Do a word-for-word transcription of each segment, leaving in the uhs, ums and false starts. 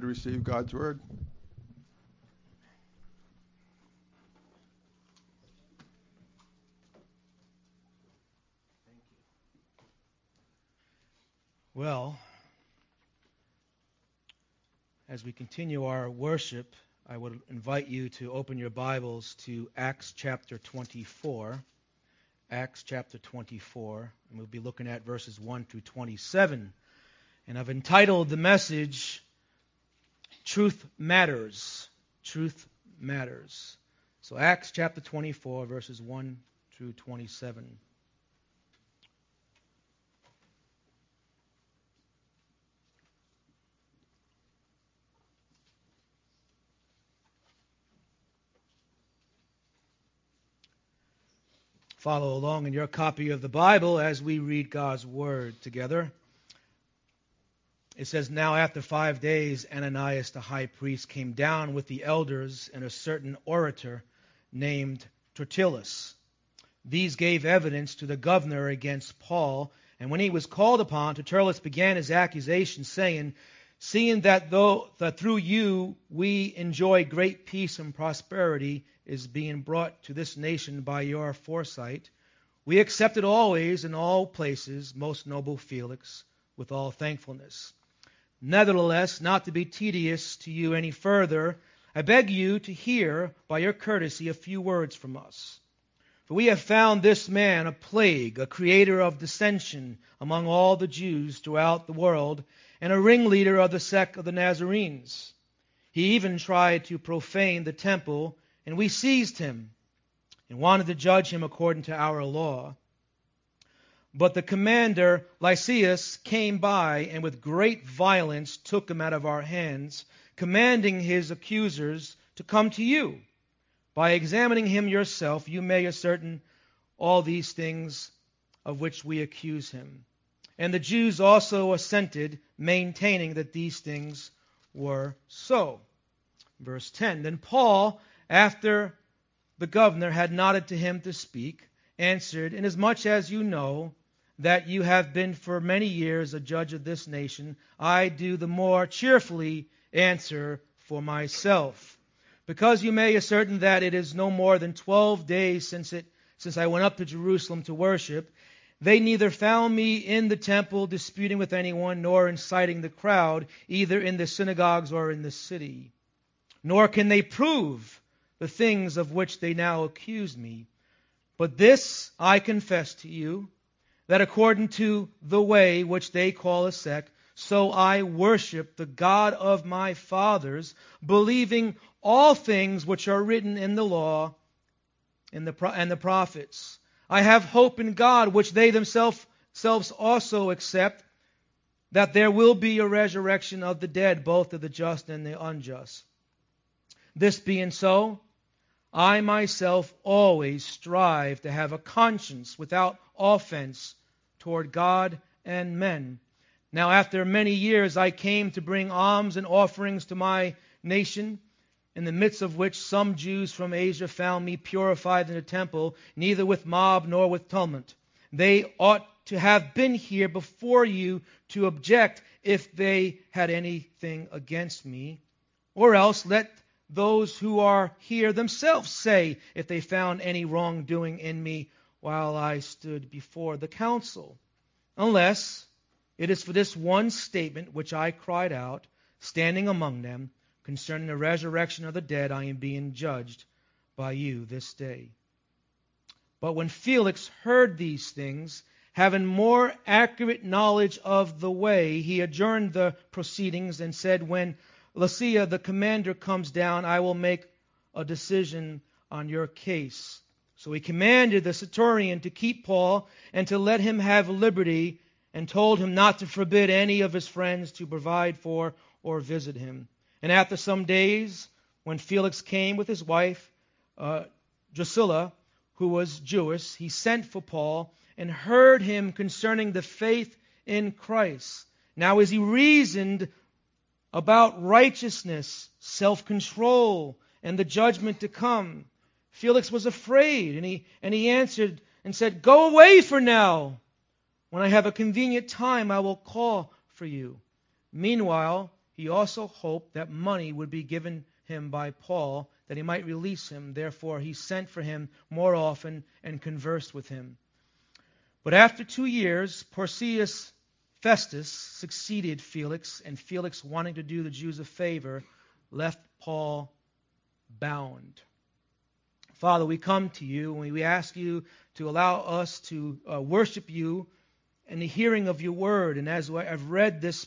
receive God's word. Well, as we continue our worship, I would invite you to open your Bibles to Acts chapter twenty-four. Acts chapter twenty-four, and we'll be looking at verses one through twenty-seven. And I've entitled the message, Truth Matters. Truth Matters. So Acts chapter twenty-four, verses one through twenty-seven. Follow along in your copy of the Bible as we read God's Word together. It says, Now after five days, Ananias the high priest came down with the elders and a certain orator named Tertullus. These gave evidence to the governor against Paul, and when he was called upon, Tertullus began his accusation, saying, Seeing that though that through you we enjoy great peace and prosperity is being brought to this nation by your foresight, we accept it always in all places, most noble Felix, with all thankfulness. Nevertheless, not to be tedious to you any further, I beg you to hear by your courtesy a few words from us. For we have found this man a plague, a creator of dissension among all the Jews throughout the world, and a ringleader of the sect of the Nazarenes. He even tried to profane the temple, and we seized him and wanted to judge him according to our law. But the commander Lysias came by and with great violence took him out of our hands, commanding his accusers to come to you. By examining him yourself, you may ascertain all these things of which we accuse him. And the Jews also assented, maintaining that these things were so. Verse ten, Then Paul, after the governor had nodded to him to speak, answered, Inasmuch as you know that you have been for many years a judge of this nation, I do the more cheerfully answer for myself. Because you may ascertain that it is no more than twelve days since it since I went up to Jerusalem to worship, they neither found me in the temple disputing with anyone, nor inciting the crowd, either in the synagogues or in the city. Nor can they prove the things of which they now accuse me. But this I confess to you, that according to the way which they call a sect, so I worship the God of my fathers, believing all things which are written in the law and the, and the prophets. I have hope in God, which they themselves also accept, that there will be a resurrection of the dead, both of the just and the unjust. This being so, I myself always strive to have a conscience without offense toward God and men. Now after many years I came to bring alms and offerings to my nation, in the midst of which some Jews from Asia found me purified in the temple, neither with mob nor with tumult. They ought to have been here before you to object if they had anything against me. Or else let those who are here themselves say if they found any wrongdoing in me while I stood before the council. Unless it is for this one statement which I cried out, standing among them, concerning the resurrection of the dead, I am being judged by you this day. But when Felix heard these things, having more accurate knowledge of the way, he adjourned the proceedings and said, When Lysia, the commander, comes down, I will make a decision on your case. So he commanded the centurion to keep Paul and to let him have liberty, and told him not to forbid any of his friends to provide for or visit him. And after some days, when Felix came with his wife, uh, Drusilla, who was Jewish, he sent for Paul and heard him concerning the faith in Christ. Now as he reasoned about righteousness, self-control, and the judgment to come, Felix was afraid, and he, and he answered and said, Go away for now. When I have a convenient time, I will call for you. Meanwhile, he also hoped that money would be given him by Paul, that he might release him. Therefore he sent for him more often and conversed with him. But after two years, Porcius Festus succeeded Felix, and Felix, wanting to do the Jews a favor, left Paul bound. Father, we come to you and we ask you to allow us to uh, worship you in the hearing of your word. And as I've read this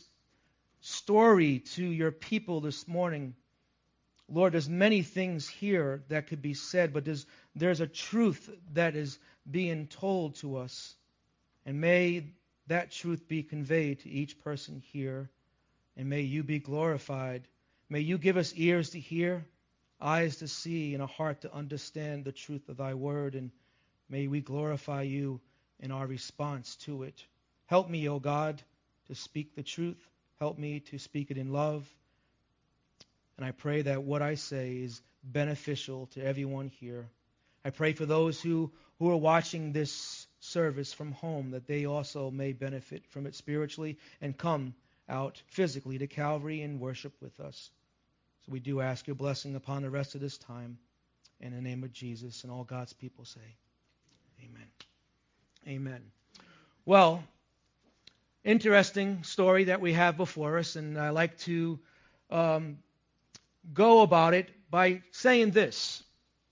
story to your people this morning, Lord, there's many things here that could be said, but there's, there's a truth that is being told to us. And may that truth be conveyed to each person here, and may you be glorified. May you give us ears to hear, eyes to see, and a heart to understand the truth of thy word, and may we glorify you in our response to it. Help me, O God, to speak the truth. Help me to speak it in love. And I pray that what I say is beneficial to everyone here. I pray for those who, who are watching this service from home, that they also may benefit from it spiritually and come out physically to Calvary and worship with us. So we do ask your blessing upon the rest of this time. In the name of Jesus, and all God's people say, amen. Amen. Well, interesting story that we have before us, and I like to um, go about it by saying this.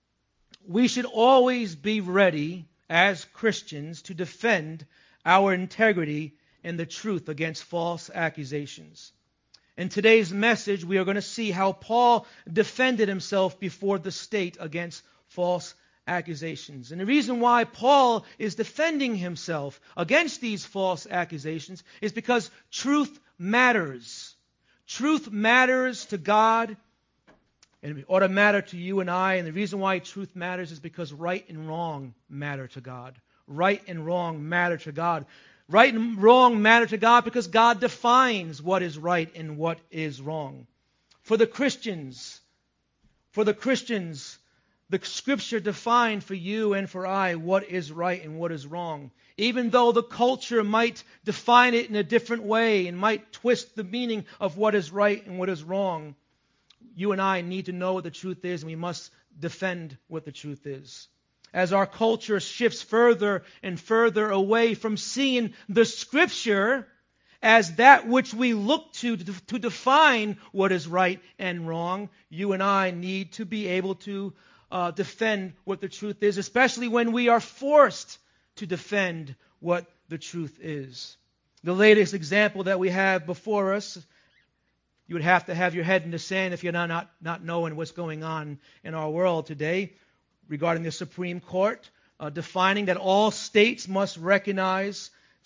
We should always be ready as Christians to defend our integrity and the truth against false accusations. In today's message, we are going to see how Paul defended himself before the state against false accusations. And the reason why Paul is defending himself against these false accusations is because truth matters. Truth matters to God, and it ought to matter to you and I. And the reason why truth matters is because right and wrong matter to God. Right and wrong matter to God. Right and wrong matter to God because God defines what is right and what is wrong. For the Christians, for the Christians, the Scripture defined for you and for I what is right and what is wrong. Even though the culture might define it in a different way and might twist the meaning of what is right and what is wrong, you and I need to know what the truth is, and we must defend what the truth is. As our culture shifts further and further away from seeing the Scripture as that which we look to to define what is right and wrong, you and I need to be able to uh, defend what the truth is, especially when we are forced to defend what the truth is. The latest example that we have before us, you would have to have your head in the sand if you're not, not, not knowing what's going on in our world today regarding the Supreme Court, uh, defining that all states must recognize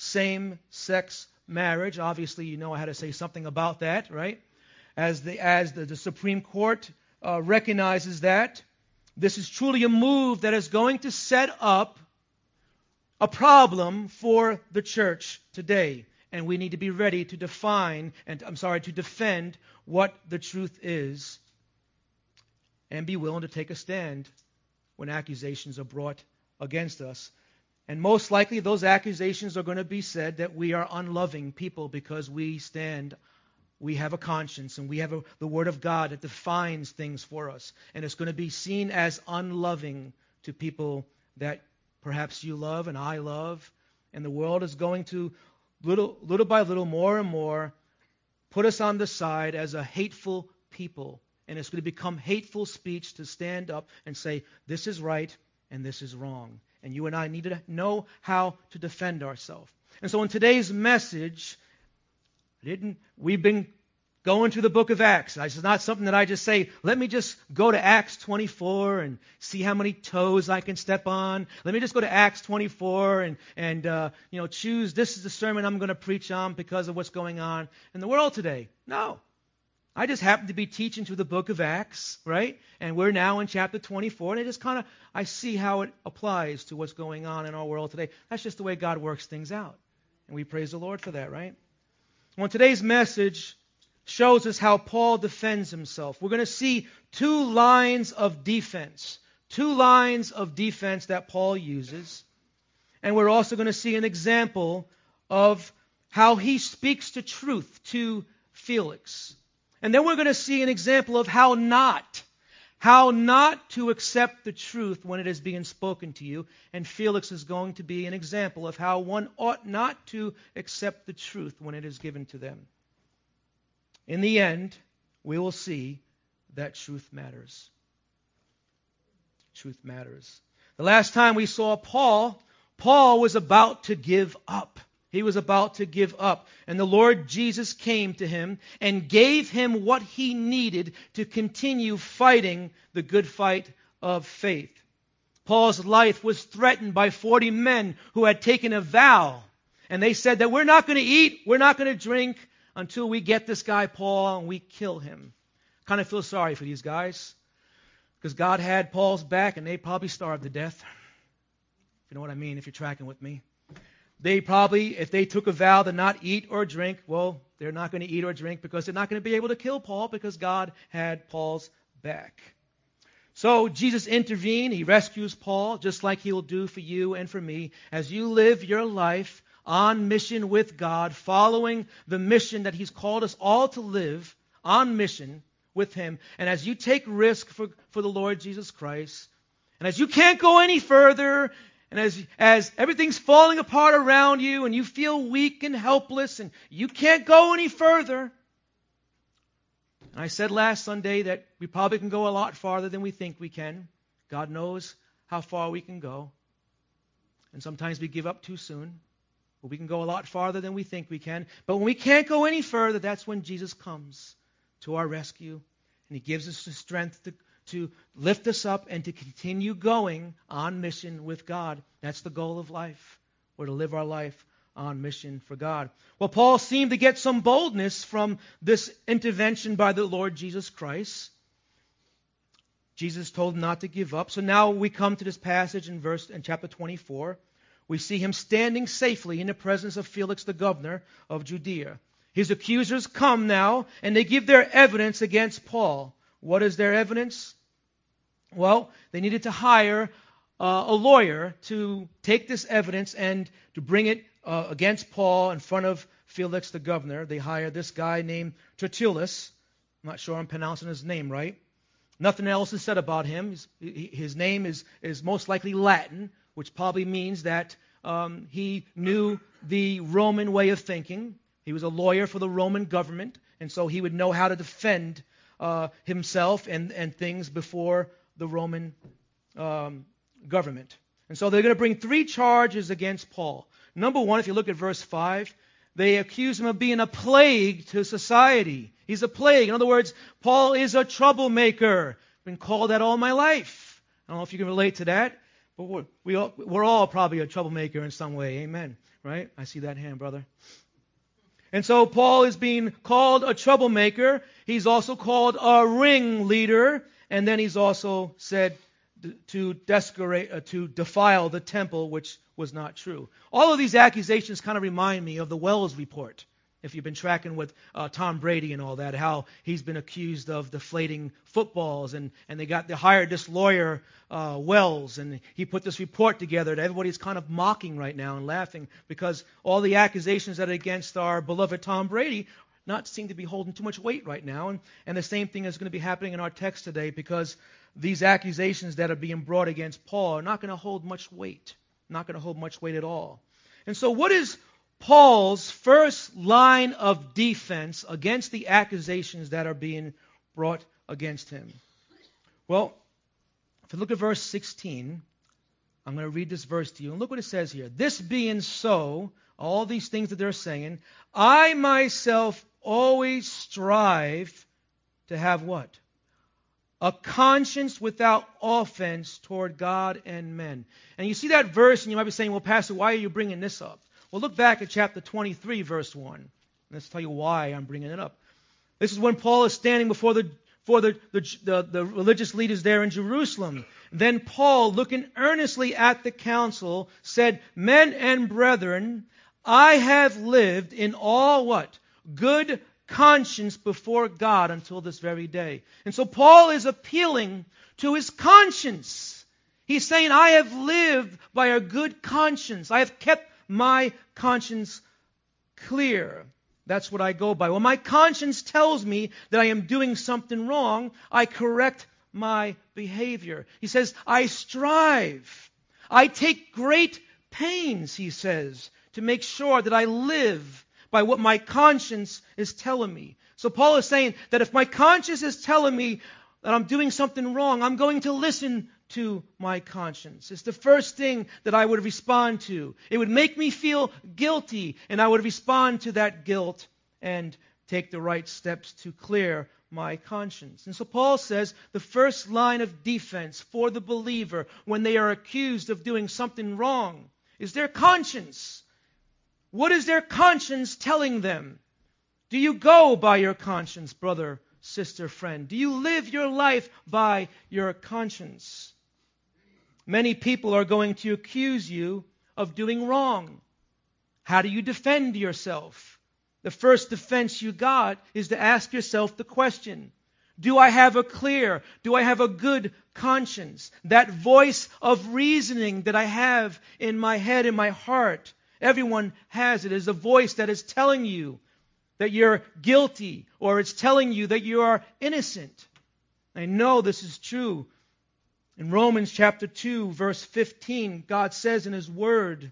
same-sex marriage. Obviously, you know I had to say something about that, right? As the, as the, the Supreme Court uh, recognizes that, this is truly a move that is going to set up a problem for the church today. And we need to be ready to define, and I'm sorry, to defend what the truth is, and be willing to take a stand when accusations are brought against us. And most likely those accusations are going to be said that we are unloving people because we stand, we have a conscience, and we have a, the Word of God that defines things for us. And it's going to be seen as unloving to people that perhaps you love and I love. And the world is going to, little, little by little, more and more, put us on the side as a hateful people. And it's going to become hateful speech to stand up and say, this is right and this is wrong. And you and I need to know how to defend ourselves. And so in today's message, didn't we've been going through the book of Acts. This is not something that I just say, let me just go to Acts twenty-four and see how many toes I can step on. Let me just go to Acts twenty-four and, and uh, you know, choose this is the sermon I'm going to preach on because of what's going on in the world today. No. I just happen to be teaching through the book of Acts, right? And we're now in chapter twenty-four, and I just kind of, I see how it applies to what's going on in our world today. That's just the way God works things out. And we praise the Lord for that, right? Well, today's message shows us how Paul defends himself. We're going to see two lines of defense. Two lines of defense that Paul uses. And we're also going to see an example of how he speaks the truth to Felix. And then we're going to see an example of how not, how not to accept the truth when it is being spoken to you. And Felix is going to be an example of how one ought not to accept the truth when it is given to them. In the end, we will see that truth matters. Truth matters. The last time we saw Paul, Paul was about to give up. He was about to give up. And the Lord Jesus came to him and gave him what he needed to continue fighting the good fight of faith. Paul's life was threatened by forty men who had taken a vow. And they said that we're not going to eat, we're not going to drink until we get this guy Paul and we kill him. Kind of feel sorry for these guys. Because God had Paul's back and they probably starved to death. If you know what I mean, if you're tracking with me. They probably, if they took a vow to not eat or drink, well, they're not going to eat or drink because they're not going to be able to kill Paul because God had Paul's back. So Jesus intervened. He rescues Paul just like he will do for you and for me as you live your life on mission with God, following the mission that he's called us all to live on mission with him. And as you take risk for, for the Lord Jesus Christ, and as you can't go any further, and as, as everything's falling apart around you, and you feel weak and helpless, and you can't go any further, and I said last Sunday that we probably can go a lot farther than we think we can. God knows how far we can go. And sometimes we give up too soon. But we can go a lot farther than we think we can. But when we can't go any further, that's when Jesus comes to our rescue. And he gives us the strength to, to lift us up and to continue going on mission with God. That's the goal of life. We're to live our life on mission for God. Well, Paul seemed to get some boldness from this intervention by the Lord Jesus Christ. Jesus told him not to give up. So now we come to this passage in verse in chapter twenty-four. We see him standing safely in the presence of Felix the governor of Judea. His accusers come now, and they give their evidence against Paul. What is their evidence? Well, they needed to hire uh, a lawyer to take this evidence and to bring it uh, against Paul in front of Felix the governor. They hired this guy named Tertullus. I'm not sure I'm pronouncing his name right. Nothing else is said about him. His, his name is, is most likely Latin, which probably means that um, he knew the Roman way of thinking. He was a lawyer for the Roman government, and so he would know how to defend uh, himself and, and things before the Roman um, government. And so they're going to bring three charges against Paul. Number one, if you look at verse five, they accuse him of being a plague to society. He's a plague. In other words, Paul is a troublemaker. I've been called that all my life. I don't know if you can relate to that. But we're, we all, we're all probably a troublemaker in some way. Amen. Right? I see that hand, brother. And so Paul is being called a troublemaker. He's also called a ringleader. And then he's also said to desecrate, uh, to defile the temple, which was not true. All of these accusations kind of remind me of the Wells report. If you've been tracking with uh, Tom Brady and all that, how he's been accused of deflating footballs, and, and they got they hired this lawyer, uh, Wells, and he put this report together that everybody's kind of mocking right now and laughing because all the accusations that are against our beloved Tom Brady not seem to be holding too much weight right now. And, and the same thing is going to be happening in our text today because these accusations that are being brought against Paul are not going to hold much weight, not going to hold much weight at all. And so what is Paul's first line of defense against the accusations that are being brought against him? Well, if you look at verse sixteen, I'm going to read this verse to you. And look what it says here. This being so, all these things that they're saying, I myself always strive to have what? A conscience without offense toward God and men. And you see that verse and you might be saying, well, Pastor, why are you bringing this up? Well, look back at chapter twenty-three, verse one. Let's tell you why I'm bringing it up. This is when Paul is standing before the for the, the, the, the religious leaders there in Jerusalem. Then Paul, looking earnestly at the council, said, Men and brethren, I have lived in all what? Good conscience before God until this very day. And so Paul is appealing to his conscience. He's saying, I have lived by a good conscience. I have kept my conscience clear. That's what I go by. When my conscience tells me that I am doing something wrong, I correct my behavior. He says, I strive. I take great pains, he says, to make sure that I live by what my conscience is telling me. So Paul is saying that if my conscience is telling me that I'm doing something wrong, I'm going to listen to my conscience. It's the first thing that I would respond to. It would make me feel guilty, and I would respond to that guilt and take the right steps to clear my conscience. And so Paul says the first line of defense for the believer when they are accused of doing something wrong is their conscience. What is their conscience telling them? Do you go by your conscience, brother, sister, friend? Do you live your life by your conscience? Many people are going to accuse you of doing wrong. How do you defend yourself? The first defense you got is to ask yourself the question, do I have a clear, do I have a good conscience? That voice of reasoning that I have in my head, in my heart, everyone has it, is a voice that is telling you that you're guilty, or it's telling you that you are innocent. I know this is true. In Romans chapter two, verse fifteen, God says in His Word,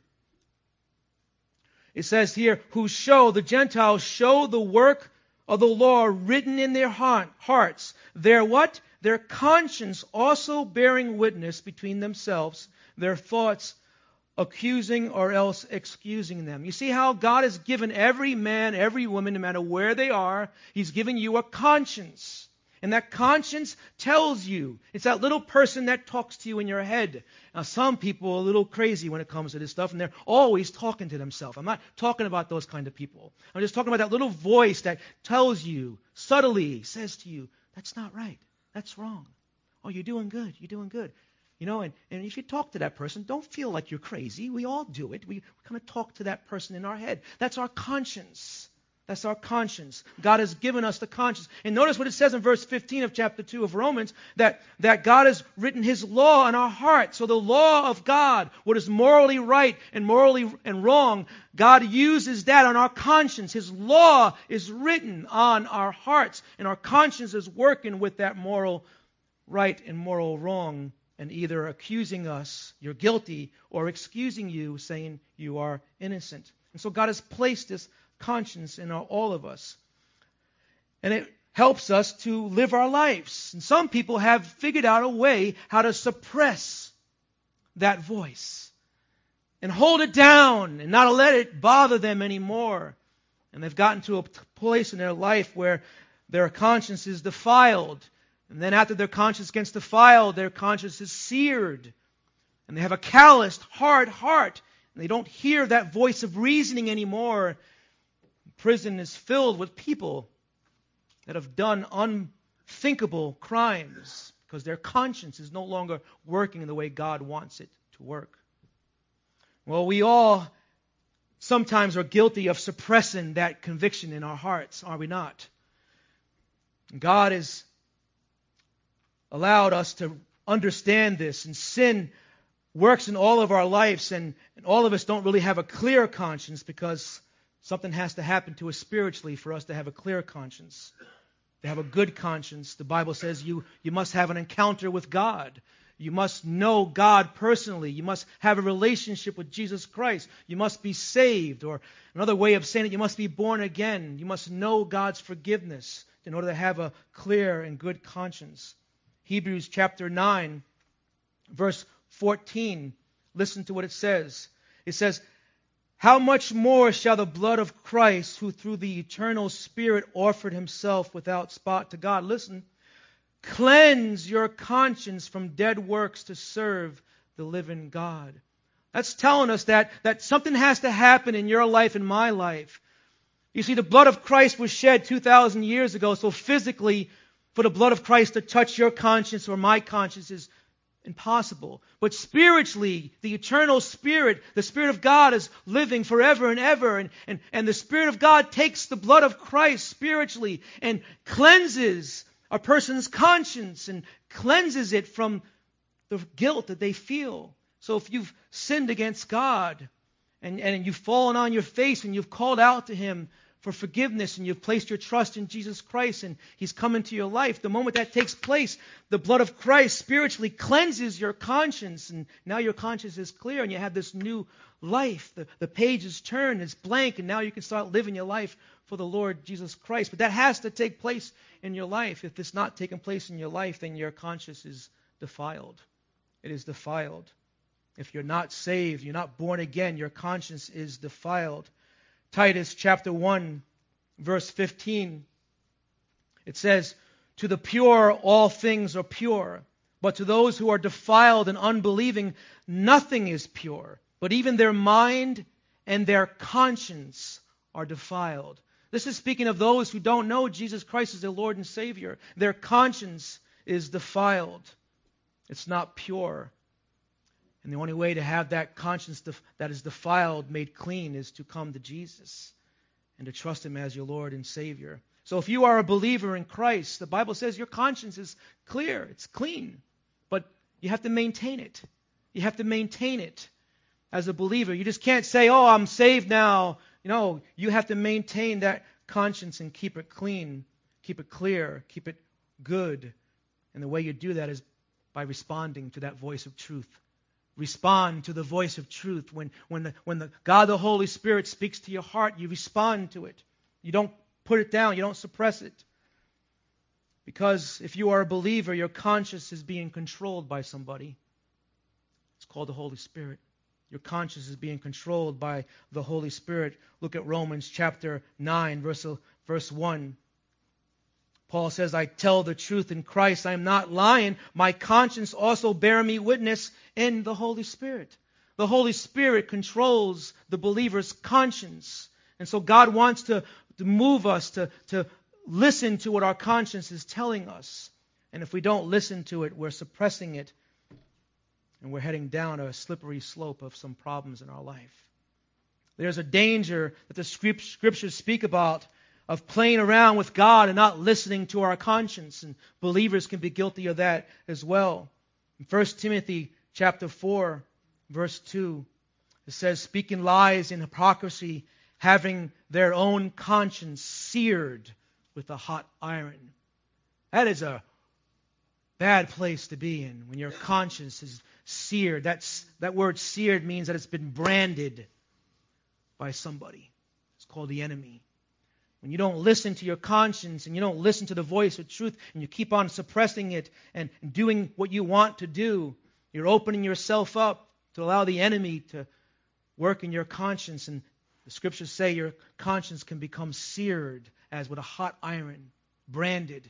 it says here, who show, the Gentiles show the work of the law written in their hearts. Their what? Their conscience also bearing witness between themselves, their thoughts accusing or else excusing them. You see how God has given every man, every woman, no matter where they are, He's given you a conscience. And that conscience tells you. It's that little person that talks to you in your head. Now, some people are a little crazy when it comes to this stuff, and they're always talking to themselves. I'm not talking about those kind of people. I'm just talking about that little voice that tells you, subtly says to you, that's not right. That's wrong. Oh, you're doing good. You're doing good. You know, and, and if you talk to that person, don't feel like you're crazy. We all do it. We kind of talk to that person in our head. That's our conscience. That's our conscience. God has given us the conscience. And notice what it says in verse fifteen of chapter two of Romans, that, that God has written His law in our heart. So the law of God, what is morally right and morally and wrong, God uses that on our conscience. His law is written on our hearts, and our conscience is working with that moral right and moral wrong, and either accusing us, you're guilty, or excusing you, saying you are innocent. And so God has placed this conscience in our, all of us. And it helps us to live our lives. And some people have figured out a way how to suppress that voice and hold it down and not let it bother them anymore. And they've gotten to a place in their life where their conscience is defiled. And then after their conscience gets defiled, their conscience is seared. And they have a calloused, hard heart. And they don't hear that voice of reasoning anymore. Prison is filled with people that have done unthinkable crimes because their conscience is no longer working in the way God wants it to work. Well, we all sometimes are guilty of suppressing that conviction in our hearts, are we not? God has allowed us to understand this, and sin works in all of our lives, and, and all of us don't really have a clear conscience because something has to happen to us spiritually for us to have a clear conscience, to have a good conscience. The Bible says you, you must have an encounter with God. You must know God personally. You must have a relationship with Jesus Christ. You must be saved. Or another way of saying it, you must be born again. You must know God's forgiveness in order to have a clear and good conscience. Hebrews chapter nine, verse fourteen. Listen to what it says. It says, how much more shall the blood of Christ, who through the eternal Spirit offered Himself without spot to God, listen, cleanse your conscience from dead works to serve the living God. That's telling us that, that something has to happen in your life and my life. You see, the blood of Christ was shed two thousand years ago, so physically, for the blood of Christ to touch your conscience or my conscience is impossible. But spiritually, the eternal Spirit, the Spirit of God is living forever and ever. And, and, and the Spirit of God takes the blood of Christ spiritually and cleanses a person's conscience and cleanses it from the guilt that they feel. So if you've sinned against God and, and you've fallen on your face and you've called out to Him for forgiveness and you've placed your trust in Jesus Christ and He's come into your life, the moment that takes place, the blood of Christ spiritually cleanses your conscience, and now your conscience is clear and you have this new life. The, the page is turned, it's blank, and now you can start living your life for the Lord Jesus Christ. But that has to take place in your life. If it's not taking place in your life, then your conscience is defiled. It is defiled. If you're not saved, you're not born again, your conscience is defiled. Titus chapter one, verse fifteen, it says, "To the pure all things are pure, but to those who are defiled and unbelieving, nothing is pure, but even their mind and their conscience are defiled." This is speaking of those who don't know Jesus Christ as their Lord and Savior. Their conscience is defiled. It's not pure. And the only way to have that conscience def- that is defiled made clean is to come to Jesus and to trust Him as your Lord and Savior. So if you are a believer in Christ, the Bible says your conscience is clear, it's clean, but you have to maintain it. You have to maintain it as a believer. You just can't say, "Oh, I'm saved now." You know, you have to maintain that conscience and keep it clean, keep it clear, keep it good. And the way you do that is by responding to that voice of truth. Respond to the voice of truth. When, when, the, when the God the Holy Spirit speaks to your heart, you respond to it. You don't put it down. You don't suppress it. Because if you are a believer, your conscience is being controlled by somebody. It's called the Holy Spirit. Your conscience is being controlled by the Holy Spirit. Look at Romans chapter nine, verse, verse one. Paul says, "I tell the truth in Christ, I am not lying. My conscience also bear me witness in the Holy Spirit." The Holy Spirit controls the believer's conscience. And so God wants to, to move us to, to listen to what our conscience is telling us. And if we don't listen to it, we're suppressing it. And we're heading down a slippery slope of some problems in our life. There's a danger that the Scriptures speak about of playing around with God and not listening to our conscience. And believers can be guilty of that as well. In First Timothy chapter four, verse two, it says, "Speaking lies in hypocrisy, having their own conscience seared with a hot iron." That is a bad place to be in, when your conscience is seared. That's, that word seared means that it's been branded by somebody. It's called the enemy. When you don't listen to your conscience and you don't listen to the voice of truth and you keep on suppressing it and doing what you want to do, you're opening yourself up to allow the enemy to work in your conscience. And the Scriptures say your conscience can become seared as with a hot iron, branded.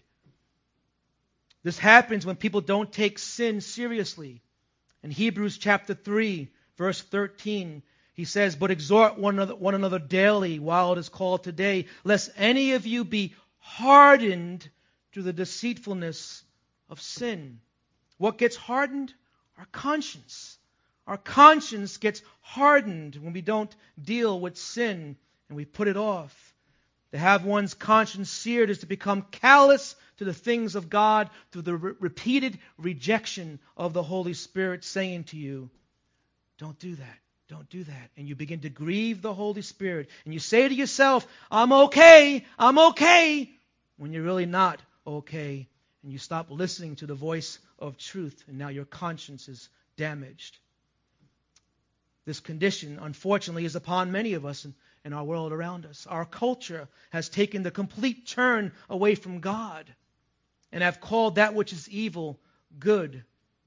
This happens when people don't take sin seriously. In Hebrews chapter three, verse thirteen, he says, "But exhort one another, one another daily while it is called today, lest any of you be hardened through the deceitfulness of sin." What gets hardened? Our conscience. Our conscience gets hardened when we don't deal with sin and we put it off. To have one's conscience seared is to become callous to the things of God through the re- repeated rejection of the Holy Spirit saying to you, "Don't do that. Don't do that." And you begin to grieve the Holy Spirit. And you say to yourself, "I'm okay. I'm okay." When you're really not okay. And you stop listening to the voice of truth. And now your conscience is damaged. This condition, unfortunately, is upon many of us in, in our world around us. Our culture has taken the complete turn away from God and have called that which is evil good.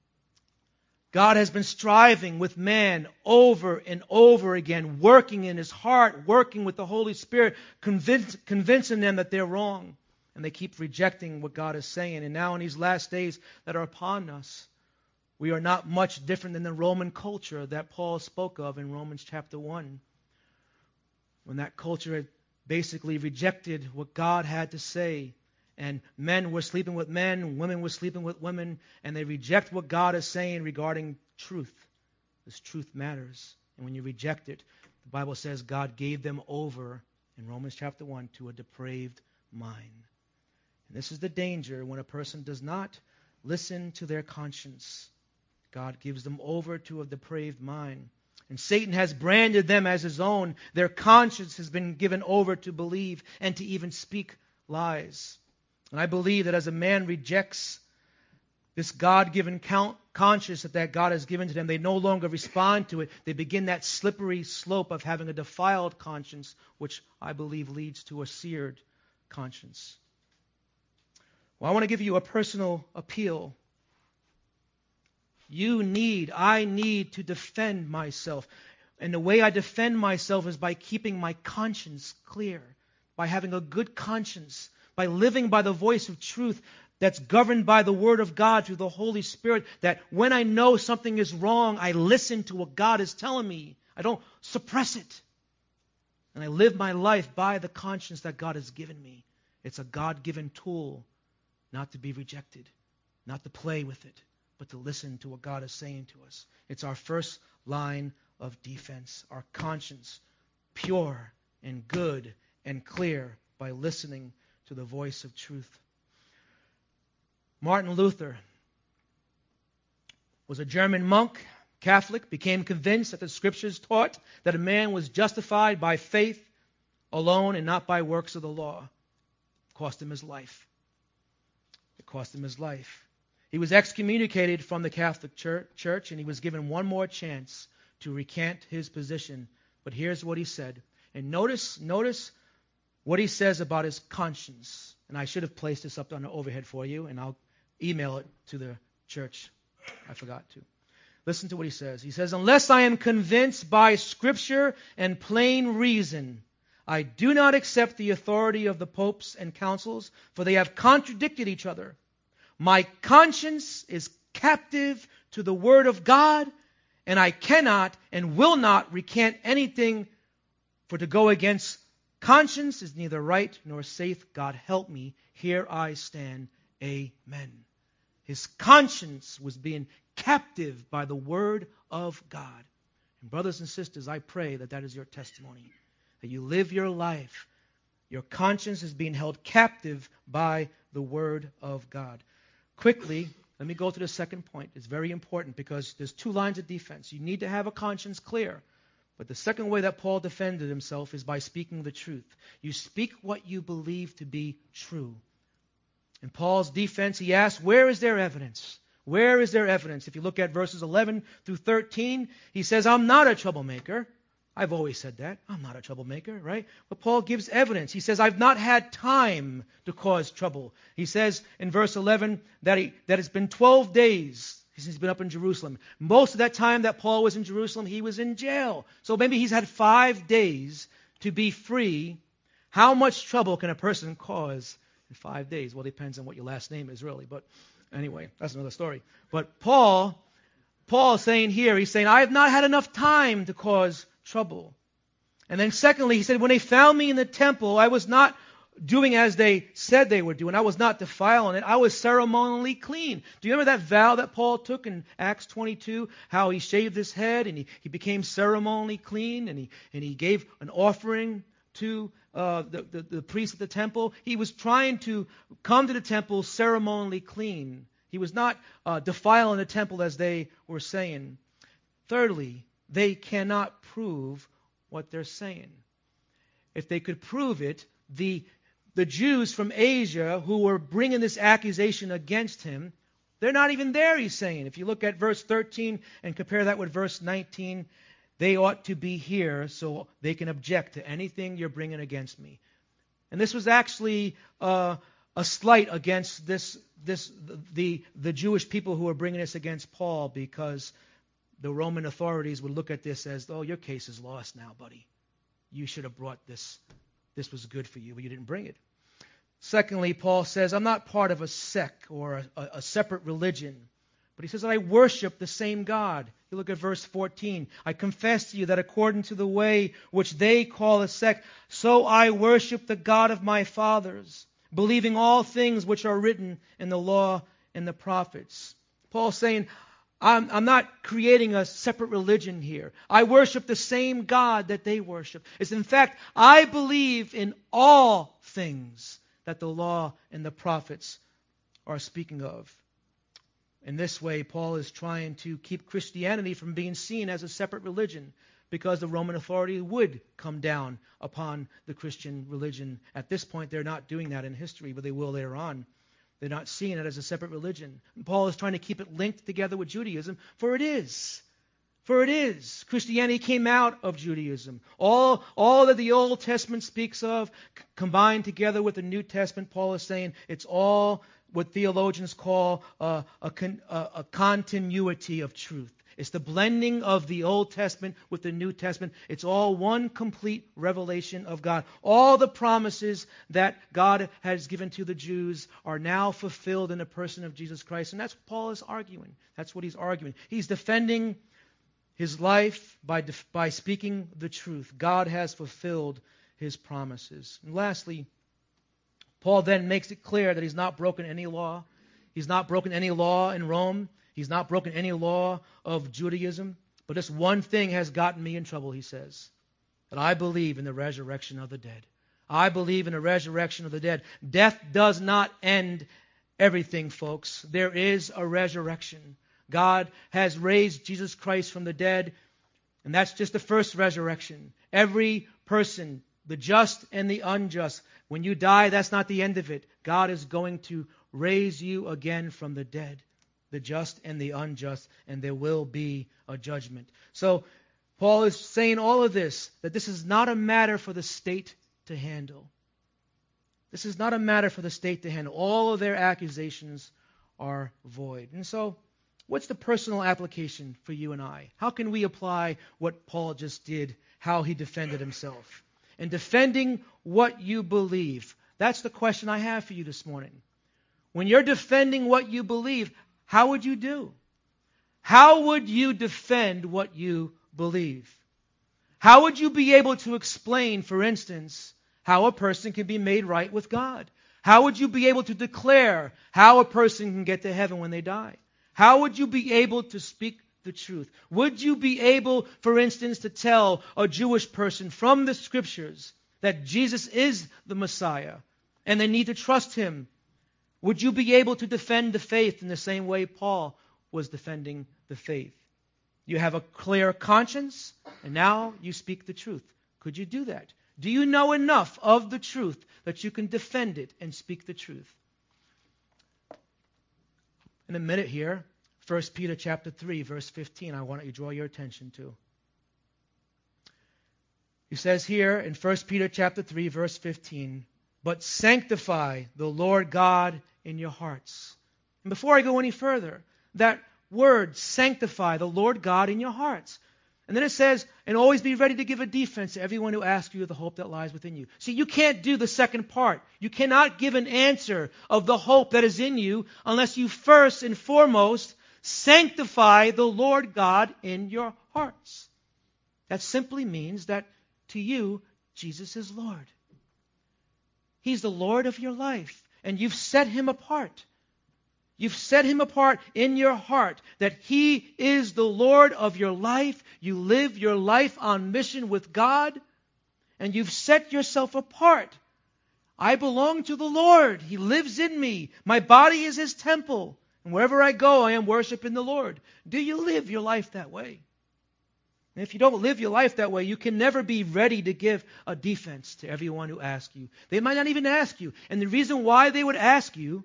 God has been striving with man over and over again, working in his heart, working with the Holy Spirit, convince, convincing them that they're wrong. And they keep rejecting what God is saying. And now in these last days that are upon us, we are not much different than the Roman culture that Paul spoke of in Romans chapter one. When that culture had basically rejected what God had to say. And men were sleeping with men, women were sleeping with women, and they reject what God is saying regarding truth. This truth matters. And when you reject it, the Bible says God gave them over, in Romans chapter one, to a depraved mind. And this is the danger when a person does not listen to their conscience. God gives them over to a depraved mind. And Satan has branded them as his own. Their conscience has been given over to believe and to even speak lies. And I believe that as a man rejects this God-given count, conscience that, that God has given to them, they no longer respond to it. They begin that slippery slope of having a defiled conscience, which I believe leads to a seared conscience. Well, I want to give you a personal appeal. You need, I need to defend myself. And the way I defend myself is by keeping my conscience clear, by having a good conscience, by living by the voice of truth that's governed by the Word of God through the Holy Spirit, that when I know something is wrong, I listen to what God is telling me. I don't suppress it. And I live my life by the conscience that God has given me. It's a God-given tool, not to be rejected, not to play with it, but to listen to what God is saying to us. It's our first line of defense, our conscience, pure and good and clear by listening to the voice of truth. Martin Luther was a German monk, Catholic, became convinced that the Scriptures taught that a man was justified by faith alone and not by works of the law. It cost him his life. It cost him his life. He was excommunicated from the Catholic Church, and he was given one more chance to recant his position. But here's what he said. And notice, notice what he says about his conscience. And I should have placed this up on the overhead for you, and I'll email it to the church. I forgot to. Listen to what he says. He says, unless I am convinced by Scripture and plain reason, I do not accept the authority of the popes and councils, for they have contradicted each other. My conscience is captive to the Word of God, and I cannot and will not recant anything, for to go against conscience is neither right nor safe. God help me. Here I stand. Amen. His conscience was being captive by the Word of God. And brothers and sisters, I pray that that is your testimony, that you live your life. Your conscience is being held captive by the Word of God. Quickly, let me go to the second point. It's very important because there's two lines of defense. You need to have a conscience clear. But the second way that Paul defended himself is by speaking the truth. You speak what you believe to be true. In Paul's defense, he asks, where is there evidence? Where is there evidence? If you look at verses eleven through thirteen, he says, I'm not a troublemaker. I've always said that. I'm not a troublemaker, right? But Paul gives evidence. He says, I've not had time to cause trouble. He says in verse eleven that, he, that it's been twelve days since he's been up in Jerusalem. Most of that time that Paul was in Jerusalem, he was in jail. So maybe he's had five days to be free. How much trouble can a person cause in five days? Well, it depends on what your last name is, really. But anyway, that's another story. But Paul, Paul is saying here, he's saying, I have not had enough time to cause trouble. And then secondly, he said, when they found me in the temple, I was not doing as they said they would do, and I was not defiling it. I was ceremonially clean. Do you remember that vow that Paul took in Acts twenty-two, how he shaved his head and he, he became ceremonially clean, and he, and he gave an offering to uh, the, the, the priest at the temple? He was trying to come to the temple ceremonially clean. He was not uh, defiling the temple as they were saying. Thirdly, they cannot prove what they're saying. If they could prove it, the, the Jews from Asia who were bringing this accusation against him, they're not even there, he's saying. If you look at verse thirteen and compare that with verse nineteen, they ought to be here so they can object to anything you're bringing against me. And this was actually uh, a slight against this, this the, the Jewish people who were bringing this against Paul, because the Roman authorities would look at this as, oh, your case is lost now, buddy. You should have brought this. This was good for you, but you didn't bring it. Secondly, Paul says, I'm not part of a sect or a, a, a separate religion. But he says that I worship the same God. You look at verse fourteen. I confess to you that according to the way which they call a sect, so I worship the God of my fathers, believing all things which are written in the law and the prophets. Paul's saying, I'm, I'm not creating a separate religion here. I worship the same God that they worship. It's in fact, I believe in all things that the law and the prophets are speaking of. In this way, Paul is trying to keep Christianity from being seen as a separate religion, because the Roman authority would come down upon the Christian religion. At this point, they're not doing that in history, but they will later on. They're not seeing it as a separate religion. And Paul is trying to keep it linked together with Judaism, for it is. For it is. Christianity came out of Judaism. All, all that the Old Testament speaks of, c- combined together with the New Testament, Paul is saying it's all what theologians call uh, a, con, a, a continuity of truth. It's the blending of the Old Testament with the New Testament. It's all one complete revelation of God. All the promises that God has given to the Jews are now fulfilled in the person of Jesus Christ. And that's what Paul is arguing. That's what he's arguing. He's defending his life by, def- by speaking the truth. God has fulfilled his promises. And lastly, Paul then makes it clear that he's not broken any law. He's not broken any law in Rome. He's not broken any law of Judaism. But this one thing has gotten me in trouble, he says, that I believe in the resurrection of the dead. I believe in the resurrection of the dead. Death does not end everything, folks. There is a resurrection. God has raised Jesus Christ from the dead, and that's just the first resurrection. Every person, the just and the unjust, when you die, that's not the end of it. God is going to raise you again from the dead, the just and the unjust, and there will be a judgment. So Paul is saying all of this, that this is not a matter for the state to handle. This is not a matter for the state to handle. All of their accusations are void. And so, what's the personal application for you and I? How can we apply what Paul just did, how he defended himself? And defending what you believe, that's the question I have for you this morning. When you're defending what you believe, how would you do? How would you defend what you believe? How would you be able to explain, for instance, how a person can be made right with God? How would you be able to declare how a person can get to heaven when they die? How would you be able to speak the truth? Would you be able, for instance, to tell a Jewish person from the Scriptures that Jesus is the Messiah and they need to trust Him? Would you be able to defend the faith in the same way Paul was defending the faith? You have a clear conscience, and now you speak the truth. Could you do that? Do you know enough of the truth that you can defend it and speak the truth? In a minute here, First Peter chapter three, verse fifteen, I want to draw your attention to. He says here in First Peter chapter three, verse fifteen, but sanctify the Lord God in your hearts. And before I go any further, that word, sanctify the Lord God in your hearts. And then it says, and always be ready to give a defense to everyone who asks you of the hope that lies within you. See, you can't do the second part. You cannot give an answer of the hope that is in you unless you first and foremost sanctify the Lord God in your hearts. That simply means that to you, Jesus is Lord. He's the Lord of your life, and you've set Him apart. You've set Him apart in your heart, that He is the Lord of your life. You live your life on mission with God, and you've set yourself apart. I belong to the Lord. He lives in me. My body is His temple. And wherever I go, I am worshiping the Lord. Do you live your life that way? And if you don't live your life that way, you can never be ready to give a defense to everyone who asks you. They might not even ask you. And the reason why they would ask you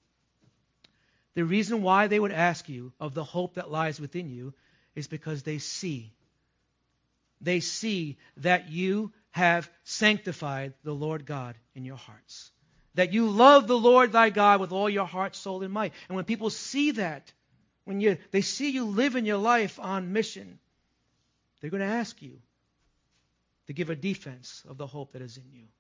The reason why they would ask you of the hope that lies within you is because they see. They see that you have sanctified the Lord God in your hearts. That you love the Lord thy God with all your heart, soul, and might. And when people see that, when you they see you living your life on mission, they're going to ask you to give a defense of the hope that is in you.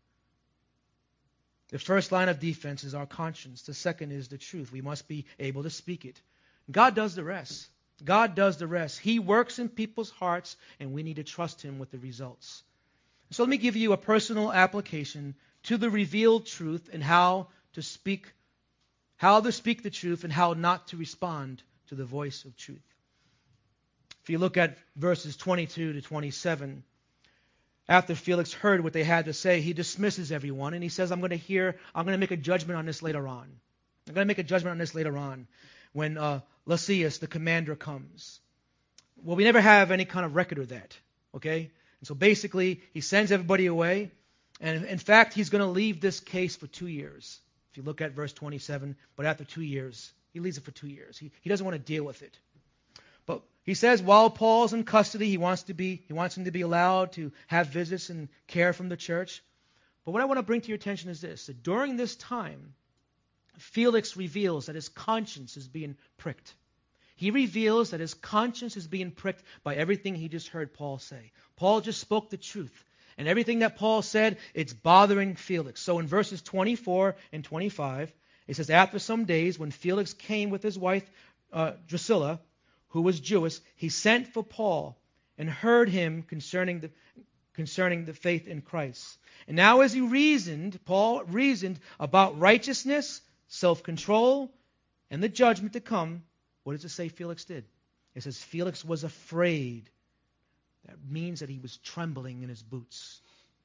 The first line of defense is our conscience. The second is the truth. We must be able to speak it. God does the rest. God does the rest. He works in people's hearts, and we need to trust Him with the results. So let me give you a personal application to the revealed truth and how to speak, how to speak the truth and how not to respond to the voice of truth. If you look at verses twenty-two to twenty-seven, after Felix heard what they had to say, he dismisses everyone and he says, I'm going to hear, I'm going to make a judgment on this later on. I'm going to make a judgment on this later on when uh, Lysias, the commander, comes. Well, we never have any kind of record of that, okay? And so basically, he sends everybody away. And in fact, he's going to leave this case for two years. If you look at verse twenty-seven, but after two years, he leaves it for two years. He, he doesn't want to deal with it. But he says while Paul's in custody, he wants to be he wants him to be allowed to have visits and care from the church. But what I want to bring to your attention is this, that during this time, Felix reveals that his conscience is being pricked. He reveals that his conscience is being pricked by everything he just heard Paul say. Paul just spoke the truth. And everything that Paul said, it's bothering Felix. So in verses twenty-four and twenty-five, it says, after some days, when Felix came with his wife uh, Drusilla, who was Jewish, he sent for Paul and heard him concerning the, concerning the faith in Christ. And now as he reasoned, Paul reasoned about righteousness, self-control, and the judgment to come. What does it say Felix did? It says Felix was afraid. That means that he was trembling in his boots.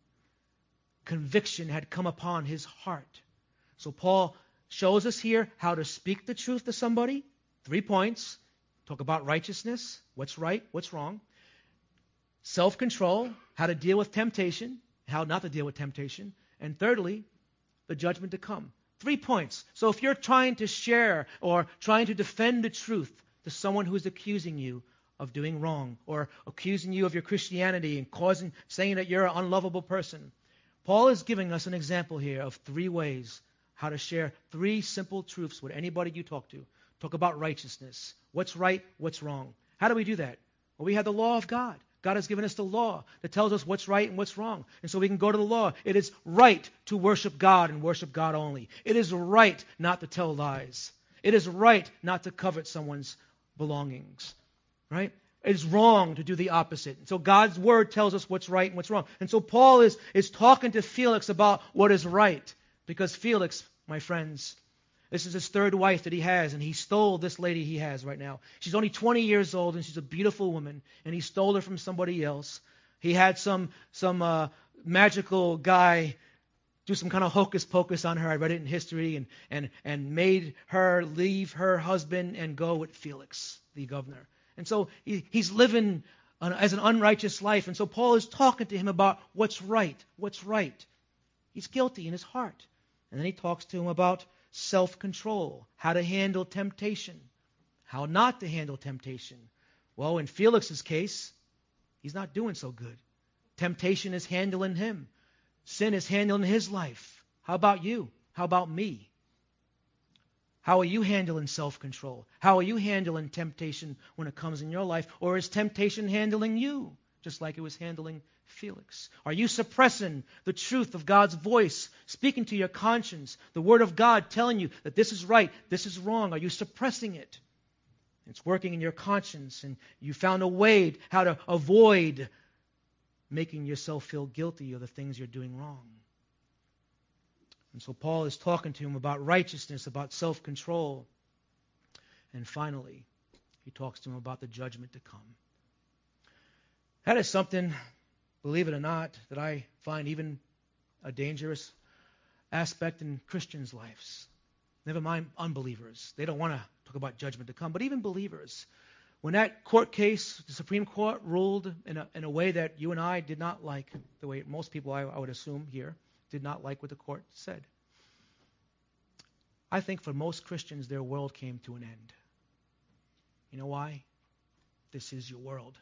Conviction had come upon his heart. So Paul shows us here how to speak the truth to somebody. Three points. Talk about righteousness, what's right, what's wrong. Self-control, how to deal with temptation, how not to deal with temptation. And thirdly, the judgment to come. Three points. So if you're trying to share or trying to defend the truth to someone who's accusing you of doing wrong or accusing you of your Christianity and causing, saying that you're an unlovable person, Paul is giving us an example here of three ways how to share three simple truths with anybody you talk to. Talk about righteousness. What's right, what's wrong. How do we do that? Well, we have the law of God. God has given us the law that tells us what's right and what's wrong. And so we can go to the law. It is right to worship God and worship God only. It is right not to tell lies. It is right not to covet someone's belongings. Right? It is wrong to do the opposite. And so God's word tells us what's right and what's wrong. And so Paul is, is talking to Felix about what is right. Because Felix, my friends, this is his third wife that he has, and he stole this lady he has right now. She's only twenty years old, and she's a beautiful woman, and he stole her from somebody else. He had some some uh, magical guy do some kind of hocus pocus on her. I read it in history, and and and made her leave her husband and go with Felix, the governor. And so he, he's living an, as an unrighteous life. And so Paul is talking to him about what's right, what's right. He's guilty in his heart. And then he talks to him about self-control, how to handle temptation, how not to handle temptation. Well, in Felix's case, he's not doing so good. Temptation is handling him. Sin is handling his life. How about you? How about me? How are you handling self-control? How are you handling temptation when it comes in your life? Or is temptation handling you, just like it was handling Felix? Are you suppressing the truth of God's voice, speaking to your conscience, the Word of God telling you that this is right, this is wrong? Are you suppressing it? It's working in your conscience, and you found a way how to avoid making yourself feel guilty of the things you're doing wrong. And so Paul is talking to him about righteousness, about self-control. And finally, he talks to him about the judgment to come. That is something, believe it or not, that I find even a dangerous aspect in Christians' lives. Never mind unbelievers. They don't want to talk about judgment to come. But even believers, when that court case, the Supreme Court ruled in a, in a way that you and I did not like, the way most people, I, I would assume here, did not like what the court said. I think for most Christians, their world came to an end. You know why? This is your world.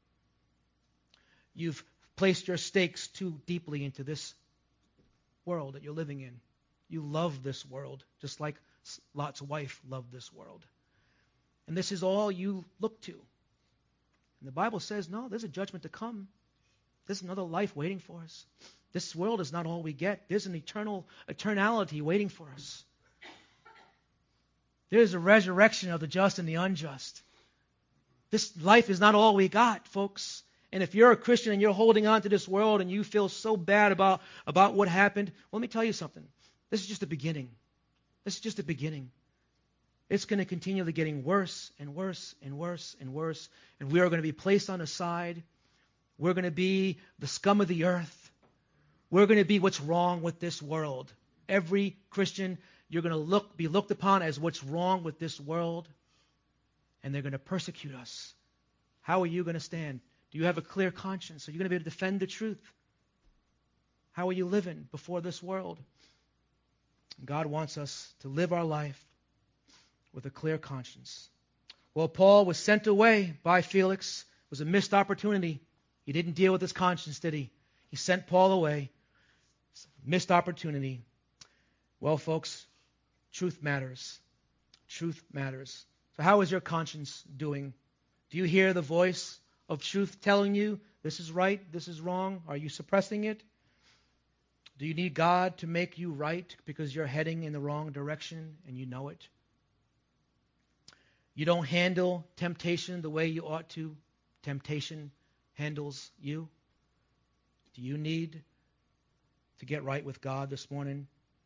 You've placed your stakes too deeply into this world that you're living in. You love this world, just like Lot's wife loved this world. And this is all you look to. And the Bible says, no, there's a judgment to come. There's another life waiting for us. This world is not all we get. There's an eternal eternality waiting for us. There's a resurrection of the just and the unjust. This life is not all we got, folks. And if you're a Christian and you're holding on to this world and you feel so bad about, about what happened, well, let me tell you something. This is just the beginning. This is just the beginning. It's going to continually getting worse and worse and worse and worse. And we are going to be placed on the side. We're going to be the scum of the earth. We're going to be what's wrong with this world. Every Christian, you're going to look, be looked upon as what's wrong with this world. and they're going to persecute us. How are you going to stand? Do you have a clear conscience? Are you going to be able to defend the truth? How are you living before this world? God wants us to live our life with a clear conscience. Well, Paul was sent away by Felix. It was a missed opportunity. He didn't deal with his conscience, did he? He sent Paul away. Missed opportunity. Well, folks, truth matters. Truth matters. So how is your conscience doing? Do you hear the voice of truth telling you this is right, this is wrong? Are you suppressing it? Do you need God to make you right because you're heading in the wrong direction and you know it? You don't handle temptation the way you ought to. Temptation handles you. Do you need to get right with God this morning?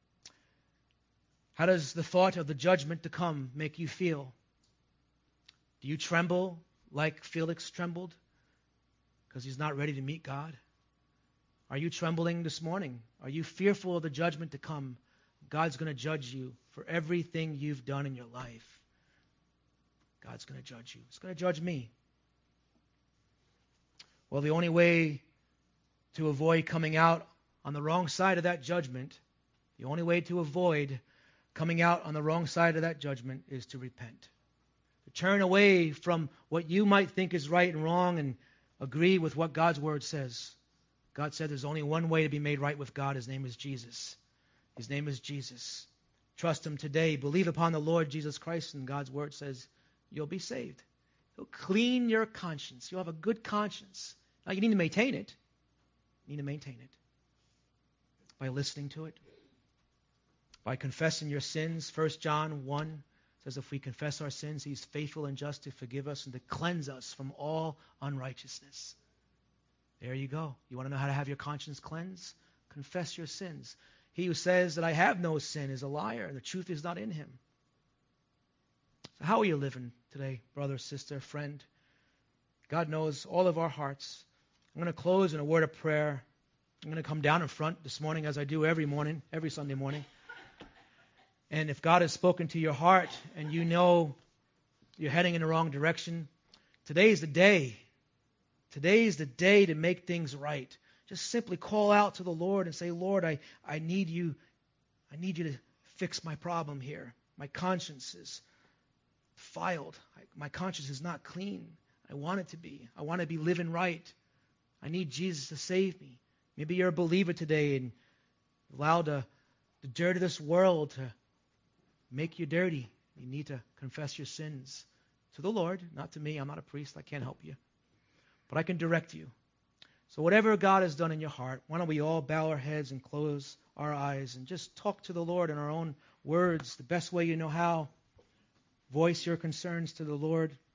How does the thought of the judgment to come make you feel? Do you tremble like Felix trembled because he's not ready to meet God? Are you trembling this morning? Are you fearful of the judgment to come? God's going to judge you for everything you've done in your life. God's going to judge you. He's going to judge me. Well, the only way to avoid coming out on the wrong side of that judgment, the only way to avoid coming out on the wrong side of that judgment is to repent. To turn away from what you might think is right and wrong and agree with what God's word says. God said there's only one way to be made right with God. His name is Jesus. His name is Jesus. Trust him today. Believe upon the Lord Jesus Christ, and God's word says you'll be saved. He'll clean your conscience. You'll have a good conscience. Now, you need to maintain it. You need to maintain it by listening to it, by confessing your sins. First John one says if we confess our sins, he's faithful and just to forgive us and to cleanse us from all unrighteousness. There you go. You want to know how to have your conscience cleansed? Confess your sins. He who says that I have no sin is a liar, and the truth is not in him. So how are you living today, brother, sister, friend? God knows all of our hearts. I'm going to close in a word of prayer. I'm going to come down in front this morning as I do every morning, every Sunday morning. And if God has spoken to your heart and you know you're heading in the wrong direction, today is the day. Today is the day to make things right. Just simply call out to the Lord and say, Lord, I, I need you. I need you to fix my problem here. My conscience is defiled. I, my conscience is not clean. I want it to be. I want to be living right. I need Jesus to save me. Maybe you're a believer today and allow the, the dirt of this world to make you dirty. You need to confess your sins to the Lord, not to me. I'm not a priest. I can't help you. But I can direct you. So whatever God has done in your heart, why don't we all bow our heads and close our eyes and just talk to the Lord in our own words, the best way you know how. Voice your concerns to the Lord.